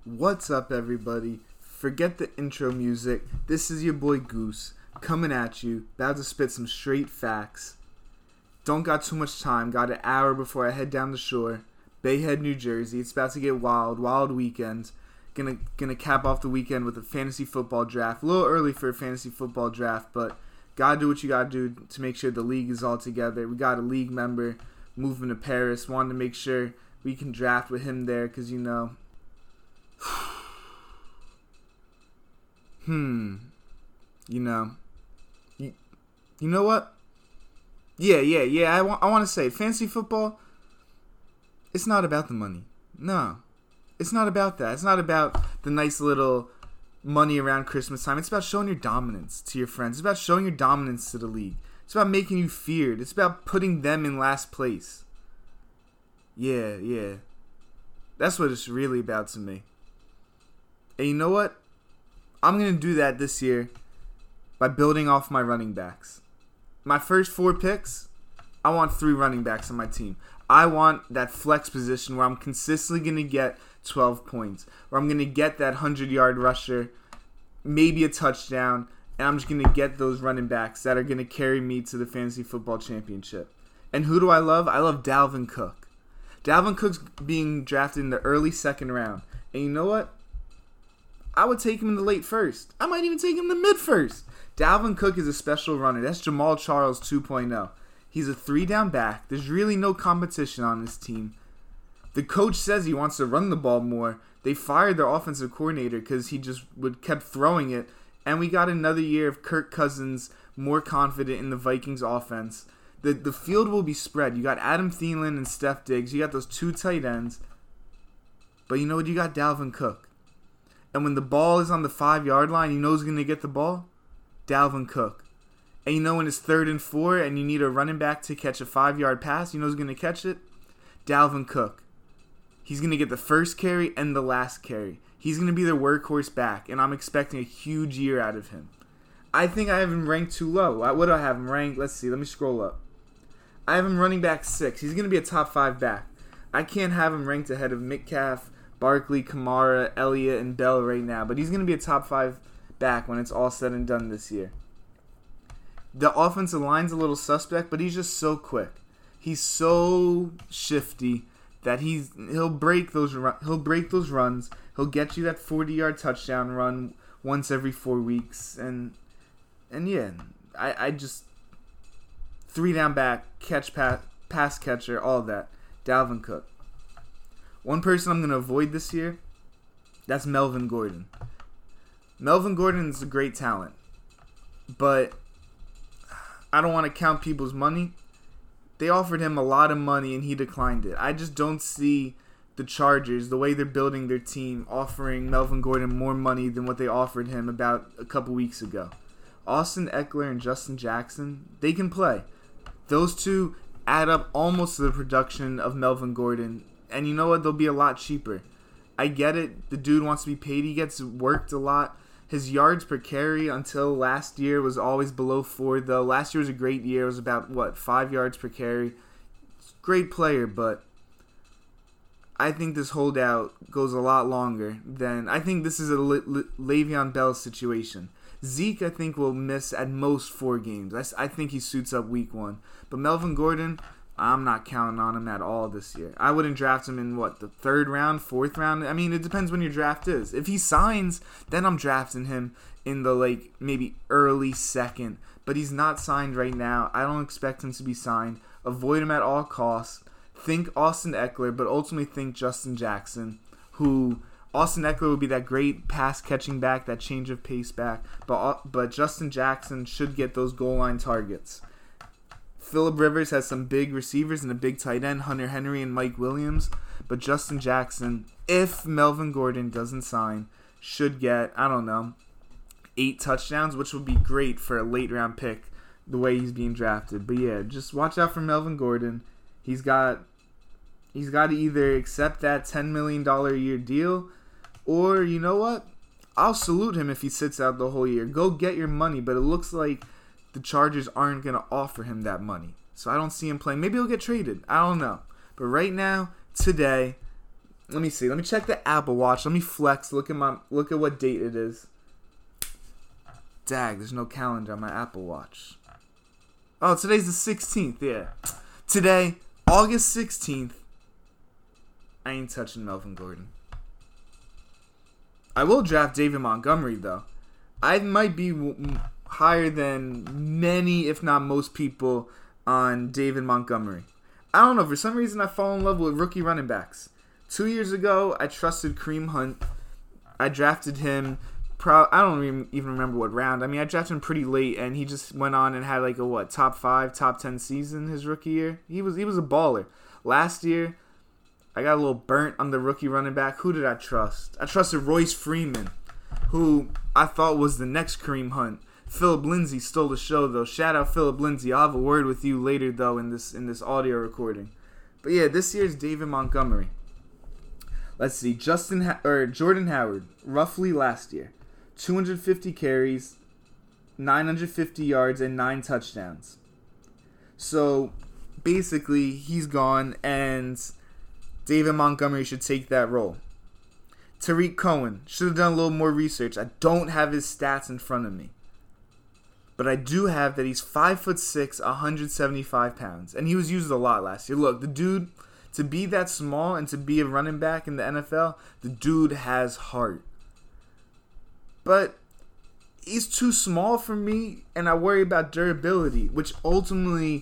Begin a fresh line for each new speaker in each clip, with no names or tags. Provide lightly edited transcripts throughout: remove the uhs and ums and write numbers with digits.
What's up, everybody? Forget the intro music. This is your boy Goose coming at you, about to spit some straight facts. Don't got too much time. Got an hour before I head down the shore. Bayhead, New Jersey. It's about to get wild weekend. Gonna cap off the weekend with a fantasy football draft. A little early for a fantasy football draft, but gotta do what you gotta do to make sure the league is all together. We got a league member moving to Paris. Wanted to make sure we can draft with him there, because you know. You know what? Yeah. I want to say fantasy football. It's not about the money. No, it's not about that. It's not about the nice little money around Christmas time. It's about showing your dominance to your friends. It's about showing your dominance to the league. It's about making you feared. It's about putting them in last place. Yeah. That's what it's really about to me. And you know what? I'm going to do that this year by building off my running backs. My first 4 picks, I want 3 running backs on my team. I want that flex position where I'm consistently going to get 12 points, where I'm going to get that 100-yard rusher, maybe a touchdown, and I'm just going to get those running backs that are going to carry me to the fantasy football championship. And who do I love? I love Dalvin Cook. Dalvin Cook's being drafted in the early second round. And you know what? I would take him in the late first. I might even take him in the mid first. Dalvin Cook is a special runner. That's Jamal Charles 2.0. He's a 3-down back. There's really no competition on this team. The coach says he wants to run the ball more. They fired their offensive coordinator because he just kept throwing it. And we got another year of Kirk Cousins more confident in the Vikings offense. The field will be spread. You got Adam Thielen and Steph Diggs. You got those 2 tight ends. But you know what? You got Dalvin Cook. And when the ball is on the 5-yard line, you know who's going to get the ball? Dalvin Cook. And you know when it's 3rd and 4 and you need a running back to catch a 5-yard pass, you know who's going to catch it? Dalvin Cook. He's going to get the first carry and the last carry. He's going to be their workhorse back, and I'm expecting a huge year out of him. I think I have him ranked too low. What do I have him ranked? Let's see. Let me scroll up. I have him running back 6. He's going to be a top 5 back. I can't have him ranked ahead of Metcalf, Barkley, Kamara, Elliott, and Bell right now, but he's going to be a top 5 back when it's all said and done this year. The offensive line's a little suspect, but he's just so quick. He's so shifty that he'll break those runs. He'll get you that 40-yard touchdown run once every 4 weeks, and yeah, I just 3-down back, pass catcher, all of that. Dalvin Cook. One person I'm going to avoid this year, that's Melvin Gordon. Melvin Gordon is a great talent, but I don't want to count people's money. They offered him a lot of money and he declined it. I just don't see the Chargers, the way they're building their team, offering Melvin Gordon more money than what they offered him about a couple weeks ago. Austin Eckler and Justin Jackson, they can play. Those two add up almost to the production of Melvin Gordon. And you know what? They'll be a lot cheaper. I get it. The dude wants to be paid. He gets worked a lot. His yards per carry until last year was always below 4, though. Last year was a great year. It was about, 5 yards per carry. Great player, but I think this holdout goes a lot longer than... I think this is a Le'Veon Bell situation. Zeke, I think, will miss at most 4 games. I think he suits up week 1. But Melvin Gordon, I'm not counting on him at all this year. I wouldn't draft him in, the 3rd round, 4th round? I mean, it depends when your draft is. If he signs, then I'm drafting him in the, maybe early 2nd. But he's not signed right now. I don't expect him to be signed. Avoid him at all costs. Think Austin Eckler, but ultimately think Justin Jackson, who... Austin Eckler would be that great pass-catching back, that change of pace back. But Justin Jackson should get those goal line targets. Phillip Rivers has some big receivers and a big tight end, Hunter Henry and Mike Williams. But Justin Jackson, if Melvin Gordon doesn't sign, should get, 8 touchdowns, which would be great for a late-round pick, the way he's being drafted. But yeah, just watch out for Melvin Gordon. He's got to either accept that $10 million a year deal, or, you know what? I'll salute him if he sits out the whole year. Go get your money, but it looks like the Chargers aren't going to offer him that money. So I don't see him playing. Maybe he'll get traded. I don't know. But right now, today, let me see. Let me check the Apple Watch. Let me flex. Look at what date it is. Dag, there's no calendar on my Apple Watch. Oh, today's the 16th. Yeah. Today, August 16th. I ain't touching Melvin Gordon. I will draft David Montgomery, though. I might be higher than many, if not most people, on David Montgomery. I don't know. For some reason, I fall in love with rookie running backs. 2 years ago, I trusted Kareem Hunt. I drafted him. I don't even remember what round. I mean, I drafted him pretty late, and he just went on and had like a top 5, top 10 season his rookie year. He was a baller. Last year, I got a little burnt on the rookie running back. Who did I trust? I trusted Royce Freeman, who I thought was the next Kareem Hunt. Philip Lindsay stole the show, though. Shout out Philip Lindsay. I'll have a word with you later, though, in this audio recording. But yeah, this year's David Montgomery. Let's see, Jordan Howard, roughly last year, 250 carries, 950 yards, and 9 touchdowns. So basically, he's gone, and David Montgomery should take that role. Tariq Cohen, should have done a little more research. I don't have his stats in front of me. But I do have that he's 5'6", 175 pounds. And he was used a lot last year. Look, the dude, to be that small and to be a running back in the NFL, the dude has heart. But he's too small for me, and I worry about durability, which ultimately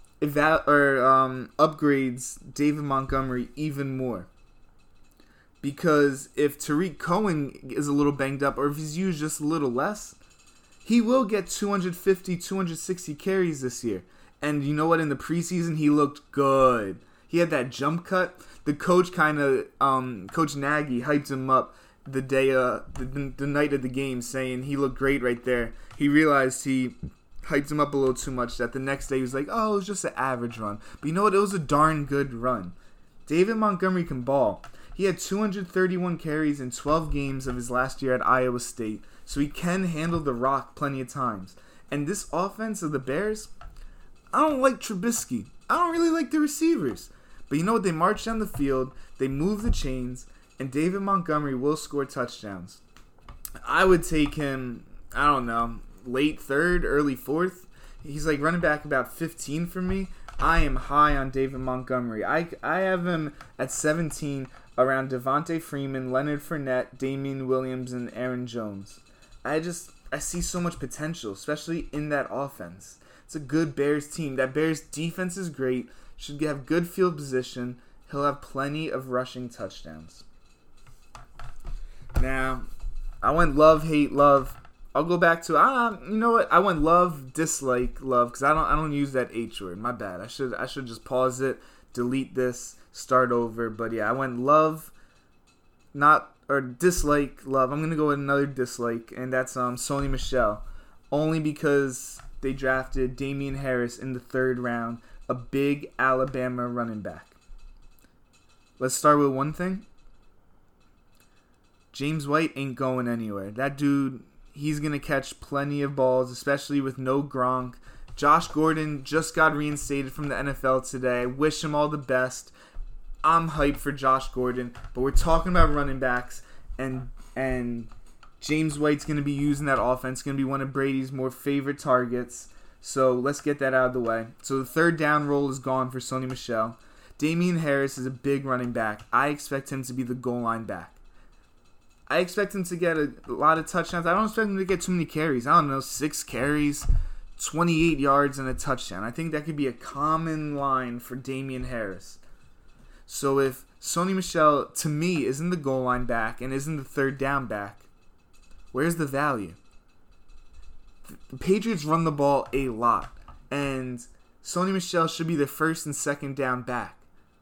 upgrades David Montgomery even more. Because if Tariq Cohen is a little banged up, or if he's used just a little less, he will get 250, 260 carries this year. And you know what? In the preseason, he looked good. He had that jump cut. The coach Coach Nagy hyped him up the day, the night of the game, saying he looked great right there. He realized he hyped him up a little too much. That the next day he was like, oh, it was just an average run. But you know what? It was a darn good run. David Montgomery can ball. He had 231 carries in 12 games of his last year at Iowa State. So he can handle the rock plenty of times. And this offense of the Bears, I don't like Trubisky. I don't really like the receivers. But you know what? They march down the field, they move the chains, and David Montgomery will score touchdowns. I would take him, I don't know, late third, early fourth. He's like running back about 15 for me. I am high on David Montgomery. I have him at 17 around Devontae Freeman, Leonard Fournette, Damian Williams, and Aaron Jones. I see so much potential, especially in that offense. It's a good Bears team. That Bears defense is great. Should have good field position. He'll have plenty of rushing touchdowns. Now, I went love, hate, love. I'll go back to you know what? I went love, dislike, love, because I don't use that H word. My bad. I should just pause it, delete this, start over. But yeah, I went love, dislike, love. I'm going to go with another dislike, and that's Sony Michel. Only because they drafted Damian Harris in the 3rd round, a big Alabama running back. Let's start with one thing. James White ain't going anywhere. That dude, he's going to catch plenty of balls, especially with no Gronk. Josh Gordon just got reinstated from the NFL today. I wish him all the best. I'm hyped for Josh Gordon, but we're talking about running backs, and James White's going to be using that offense, going to be one of Brady's more favorite targets, so let's get that out of the way. So the 3rd down role is gone for Sony Michel. Damian Harris is a big running back. I expect him to be the goal line back. I expect him to get a lot of touchdowns. I don't expect him to get too many carries. I don't know, 6 carries, 28 yards, and a touchdown. I think that could be a common line for Damian Harris. So if Sony Michel, to me, isn't the goal line back and isn't the 3rd down back, where's the value? The Patriots run the ball a lot, and Sony Michel should be the 1st and 2nd down back.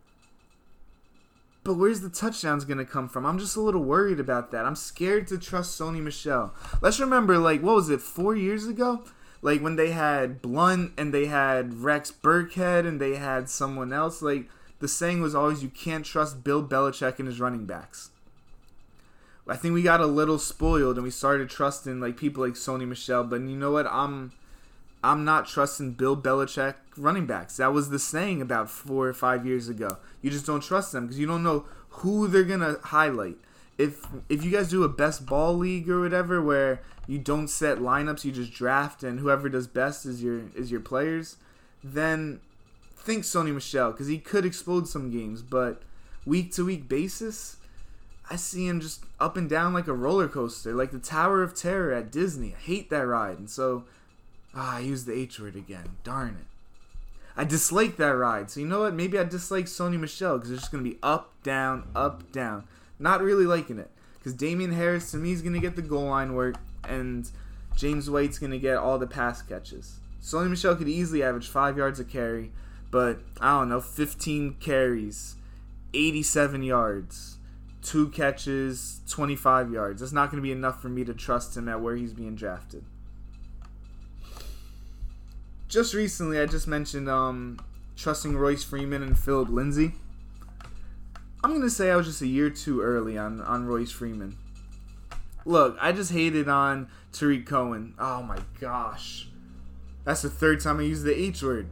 But where's the touchdowns going to come from? I'm just a little worried about that. I'm scared to trust Sony Michel. Let's remember, what was it, 4 years ago? When they had Blunt and they had Rex Burkhead and they had someone else, the saying was always, you can't trust Bill Belichick and his running backs. I think we got a little spoiled and we started trusting people like Sony Michel. But you know what? I'm not trusting Bill Belichick running backs. That was the saying about 4 or 5 years ago. You just don't trust them because you don't know who they're gonna highlight. If you guys do a best ball league or whatever where you don't set lineups, you just draft and whoever does best is your players, then think Sony Michel, because he could explode some games. But week to week basis, I see him just up and down like a roller coaster, like the Tower of Terror at Disney. I hate that ride, and so I used the H word again. Darn it. I dislike that ride. So you know what? Maybe I dislike Sony Michel because it's just going to be up, down, up, down. Not really liking it. Because Damian Harris, to me, is going to get the goal line work. And James White's going to get all the pass catches. Sony Michel could easily average 5 yards a carry. But, I don't know, 15 carries, 87 yards, 2 catches, 25 yards. That's not going to be enough for me to trust him at where he's being drafted. Just recently, I just mentioned trusting Royce Freeman and Phillip Lindsay. I'm going to say I was just a year too early on Royce Freeman. Look, I just hated on Tariq Cohen. Oh my gosh. That's the third time I used the H word.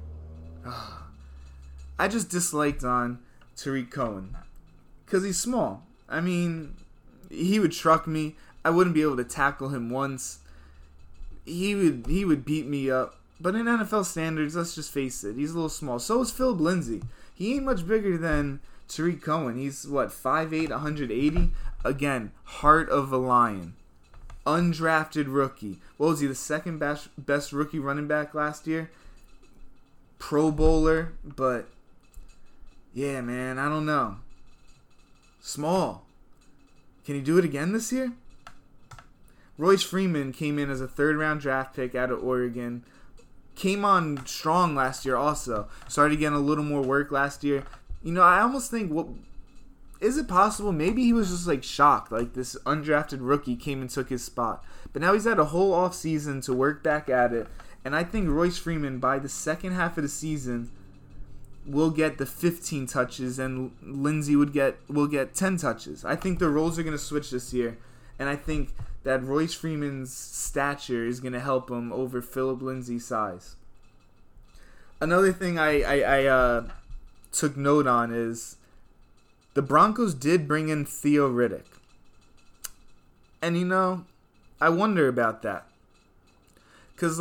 I just disliked on Tariq Cohen. Because he's small. I mean, he would truck me. I wouldn't be able to tackle him once. He would beat me up. But in NFL standards, let's just face it, he's a little small. So is Phillip Lindsay. He ain't much bigger than Tariq Cohen. He's, 5'8", 180? Again, heart of a lion. Undrafted rookie. What was he, the second best rookie running back last year? Pro Bowler. But, yeah, man, I don't know. Small. Can he do it again this year? Royce Freeman came in as a third-round draft pick out of Oregon. Came on strong last year also. Started getting a little more work last year. You know, I almost think, is it possible? Maybe he was just shocked. This undrafted rookie came and took his spot. But now he's had a whole off season to work back at it. And I think Royce Freeman, by the second half of the season, will get the 15 touches. And Lindsay will get 10 touches. I think the roles are going to switch this year. And I think that Royce Freeman's stature is going to help him over Phillip Lindsay's size. Another thing I took note on is the Broncos did bring in Theo Riddick. And, I wonder about that. Because,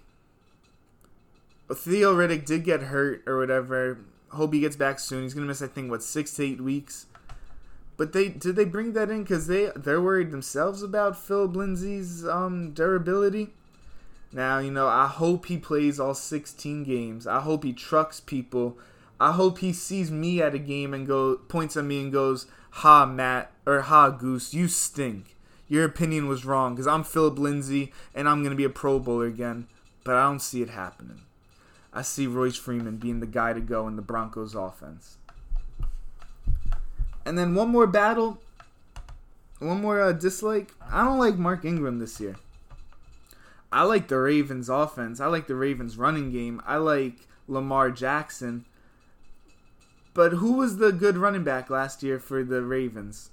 Theo Riddick did get hurt or whatever. Hope he gets back soon. He's going to miss, 6 to 8 weeks. But did they bring that in because they're worried themselves about Phillip Lindsay's durability? Now, I hope he plays all 16 games. I hope he trucks people. I hope he sees me at a game and points at me and goes, "Ha, Matt," or "Ha, Goose, you stink. Your opinion was wrong because I'm Phillip Lindsay and I'm going to be a Pro Bowler again." But I don't see it happening. I see Royce Freeman being the guy to go in the Broncos offense. And then one more battle, one more dislike. I don't like Mark Ingram this year. I like the Ravens offense. I like the Ravens running game. I like Lamar Jackson. But who was the good running back last year for the Ravens?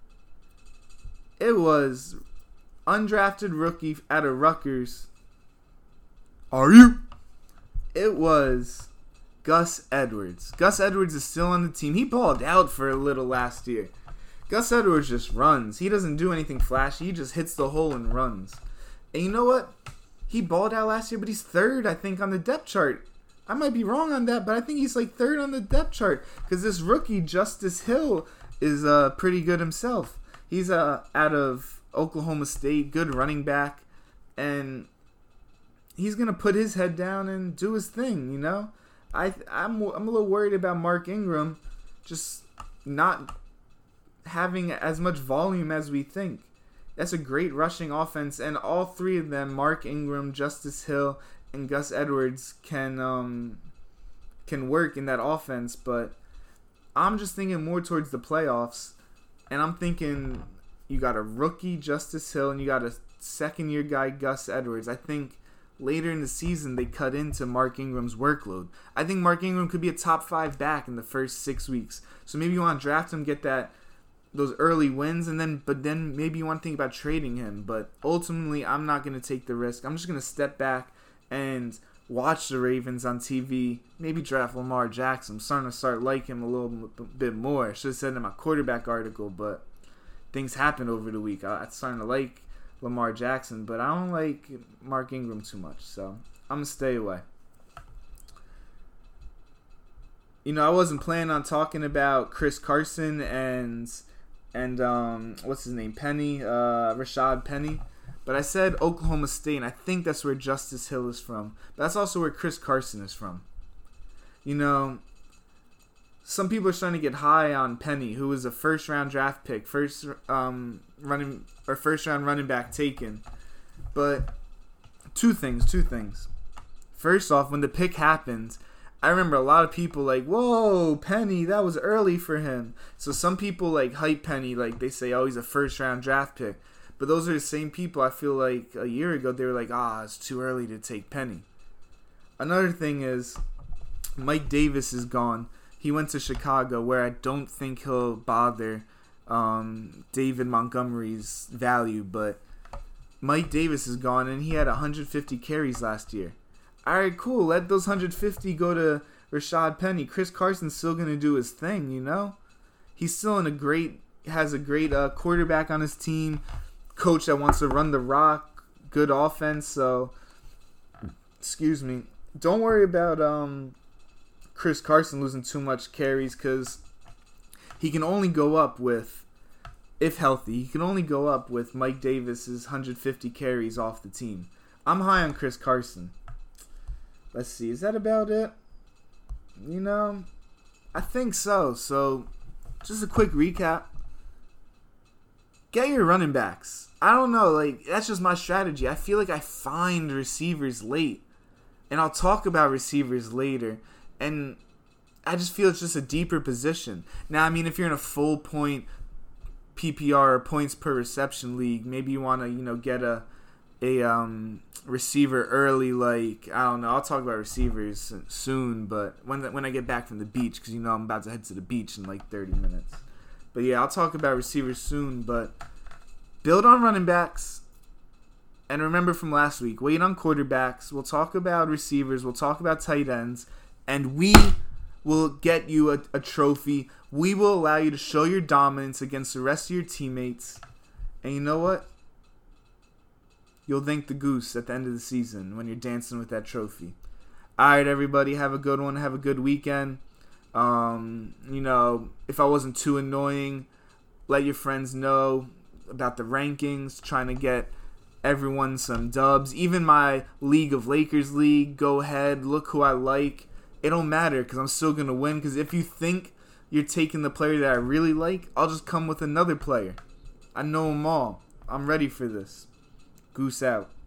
It was undrafted rookie out of Rutgers. Are you? It was Gus Edwards. Gus Edwards is still on the team. He balled out for a little last year. Gus Edwards just runs. He doesn't do anything flashy. He just hits the hole and runs. And you know what? He balled out last year, but he's third, I think, on the depth chart. I might be wrong on that, but I think he's third on the depth chart. Because this rookie, Justice Hill, is pretty good himself. He's out of Oklahoma State, good running back. And he's going to put his head down and do his thing, I'm a little worried about Mark Ingram just not having as much volume as we think. That's a great rushing offense, and all three of them, Mark Ingram, Justice Hill, and Gus Edwards, can work in that offense. But I'm just thinking more towards the playoffs, and I'm thinking you got a rookie, Justice Hill, and you got a second-year guy, Gus Edwards. I think later in the season, they cut into Mark Ingram's workload. I think Mark Ingram could be a top 5 back in the first 6 weeks. So maybe you want to draft him, get those early wins, but then maybe you want to think about trading him. But ultimately, I'm not going to take the risk. I'm just going to step back and watch the Ravens on TV, maybe draft Lamar Jackson. I'm starting to like him a little bit more. I should have said in my quarterback article, but things happened over the week. I'm starting to like Lamar Jackson, but I don't like Mark Ingram too much, so I'm going to stay away. I wasn't planning on talking about Chris Carson and what's his name, Rashad Penny. But I said Oklahoma State, and I think that's where Justice Hill is from. But that's also where Chris Carson is from. Some people are starting to get high on Penny, who was a first-round draft pick, first-round running back taken. But two things. First off, when the pick happened, I remember a lot of people like, whoa, Penny, that was early for him. So some people like hype Penny, like they say, oh, he's a first-round draft pick. But those are the same people I feel like a year ago, they were like, it's too early to take Penny. Another thing is, Mike Davis is gone. He went to Chicago, where I don't think he'll bother David Montgomery's value. But Mike Davis is gone, and he had 150 carries last year. All right, cool. Let those 150 go to Rashad Penny. Chris Carson's still going to do his thing, He's still has a great quarterback on his team. Coach that wants to run the rock, good offense. So, excuse me. Don't worry about Chris Carson losing too much carries, because he can only go up with, if healthy, he can only go up with Mike Davis's 150 carries off the team. I'm high on Chris Carson. Let's see. Is that about it? I think so. So, just a quick recap. Get your running backs. I don't know, that's just my strategy. I feel like I find receivers late, and I'll talk about receivers later, and I just feel it's just a deeper position. Now, if you're in a full point PPR or points per reception league, maybe you want to, get a receiver early, I don't know. I'll talk about receivers soon, but when I get back from the beach, because I'm about to head to the beach in 30 minutes. But yeah, I'll talk about receivers soon, but build on running backs. And remember from last week, wait on quarterbacks. We'll talk about receivers. We'll talk about tight ends. And we will get you a trophy. We will allow you to show your dominance against the rest of your teammates. And you know what? You'll thank the goose at the end of the season when you're dancing with that trophy. All right, everybody. Have a good one. Have a good weekend. If I wasn't too annoying, let your friends know about the rankings, trying to get everyone some dubs. Even my League of Lakers league, go ahead, look who I like. It don't matter, because I'm still going to win, because if you think you're taking the player that I really like, I'll just come with another player. I know them all. I'm ready for this. Goose out.